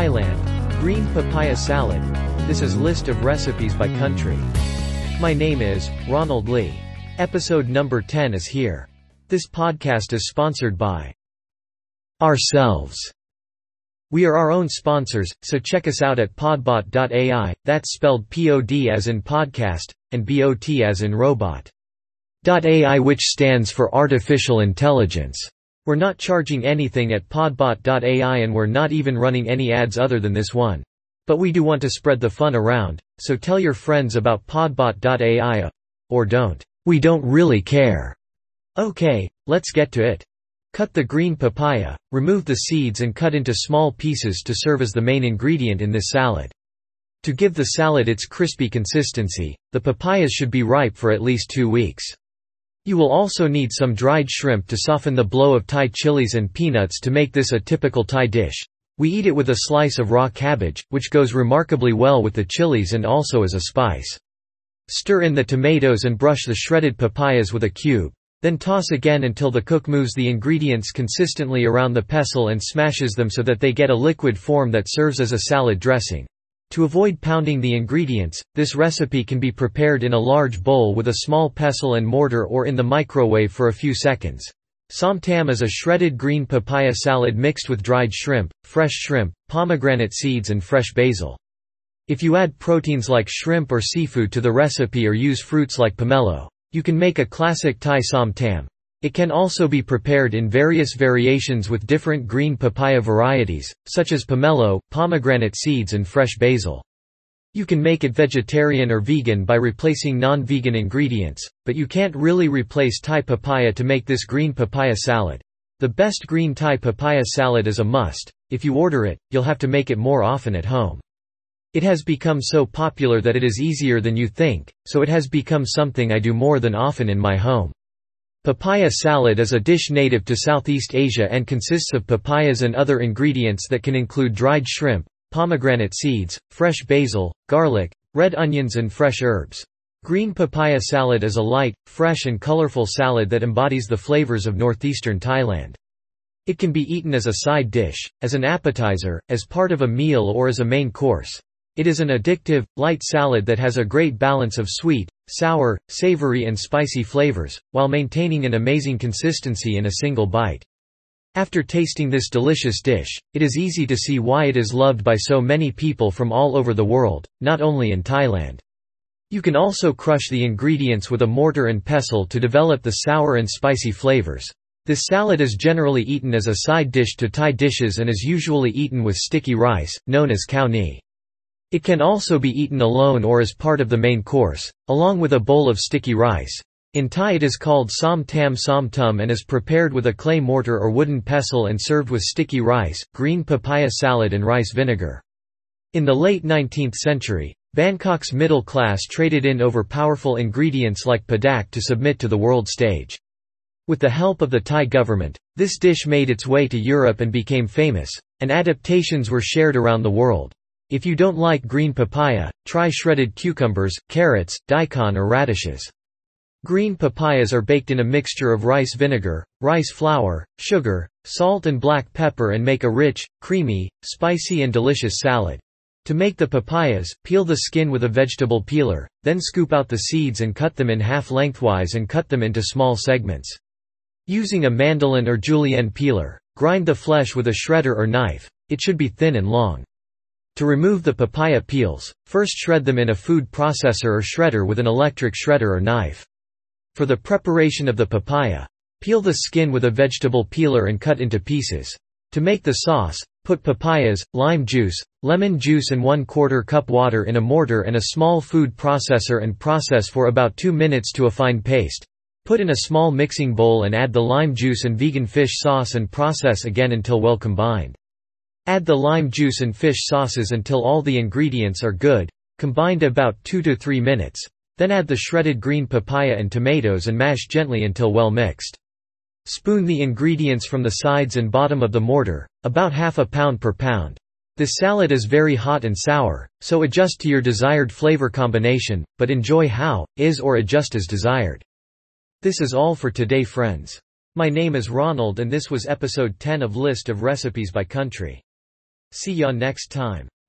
Thailand. Green papaya salad. This is list of recipes by country. My name is Ronald Lee. Episode number 10 is here. This podcast is sponsored by ourselves. We are our own sponsors, so check us out at podbot.ai, that's spelled P-O-D as in podcast, and B-O-T as in robot. .ai, which stands for Artificial Intelligence. We're not charging anything at podbot.ai, and we're not even running any ads other than this one. But we do want to spread the fun around, so tell your friends about podbot.ai. Or don't. We don't really care. Okay, let's get to it. Cut the green papaya, remove the seeds and cut into small pieces to serve as the main ingredient in this salad. To give the salad its crispy consistency, the papayas should be ripe for at least 2 weeks. You will also need some dried shrimp to soften the blow of Thai chilies and peanuts to make this a typical Thai dish. We eat it with a slice of raw cabbage, which goes remarkably well with the chilies and also as a spice. Stir in the tomatoes and brush the shredded papayas with a cube. Then toss again until the cook moves the ingredients consistently around the pestle and smashes them so that they get a liquid form that serves as a salad dressing. To avoid pounding the ingredients, this recipe can be prepared in a large bowl with a small pestle and mortar or in the microwave for a few seconds. Som tam is a shredded green papaya salad mixed with dried shrimp, fresh shrimp, pomegranate seeds and fresh basil. If you add proteins like shrimp or seafood to the recipe or use fruits like pomelo, you can make a classic Thai som tam. It can also be prepared in various variations with different green papaya varieties, such as pomelo, pomegranate seeds and fresh basil. You can make it vegetarian or vegan by replacing non-vegan ingredients, but you can't really replace Thai papaya to make this green papaya salad. The best green Thai papaya salad is a must. If you order it, you'll have to make it more often at home. It has become so popular that it is easier than you think, so it has become something I do more than often in my home. Papaya salad is a dish native to Southeast Asia and consists of papayas and other ingredients that can include dried shrimp, pomegranate seeds, fresh basil, garlic, red onions and fresh herbs. Green papaya salad is a light, fresh and colorful salad that embodies the flavors of northeastern Thailand. It can be eaten as a side dish, as an appetizer, as part of a meal or as a main course. It is an addictive, light salad that has a great balance of sweet, sour, savory and spicy flavors, while maintaining an amazing consistency in a single bite. After tasting this delicious dish, it is easy to see why it is loved by so many people from all over the world, not only in Thailand. You can also crush the ingredients with a mortar and pestle to develop the sour and spicy flavors. This salad is generally eaten as a side dish to Thai dishes and is usually eaten with sticky rice, known as khao nie. It can also be eaten alone or as part of the main course, along with a bowl of sticky rice. In Thai it is called som tam som tum and is prepared with a clay mortar or wooden pestle and served with sticky rice, green papaya salad and rice vinegar. In the late 19th century, Bangkok's middle class traded in over powerful ingredients like padak to submit to the world stage. With the help of the Thai government, this dish made its way to Europe and became famous, and adaptations were shared around the world. If you don't like green papaya, try shredded cucumbers, carrots, daikon or radishes. Green papayas are baked in a mixture of rice vinegar, rice flour, sugar, salt and black pepper and make a rich, creamy, spicy and delicious salad. To make the papayas, peel the skin with a vegetable peeler, then scoop out the seeds and cut them in half lengthwise and cut them into small segments. Using a mandolin or julienne peeler, grind the flesh with a shredder or knife. It should be thin and long. To remove the papaya peels, first shred them in a food processor or shredder with an electric shredder or knife. For the preparation of the papaya, peel the skin with a vegetable peeler and cut into pieces. To make the sauce, put papayas, lime juice, lemon juice and 1/4 cup water in a mortar and a small food processor and process for about 2 minutes to a fine paste. Put in a small mixing bowl and add the lime juice and vegan fish sauce and process again until well combined. Add the lime juice and fish sauces until all the ingredients are good, combined about 2 to 3 minutes. Then add the shredded green papaya and tomatoes and mash gently until well mixed. Spoon the ingredients from the sides and bottom of the mortar, about ½ pound per pound. This salad is very hot and sour, so adjust to your desired flavor combination, but enjoy how is or adjust as desired. This is all for today, friends. My name is Ronald and this was episode 10 of List of Recipes by Country. See ya next time.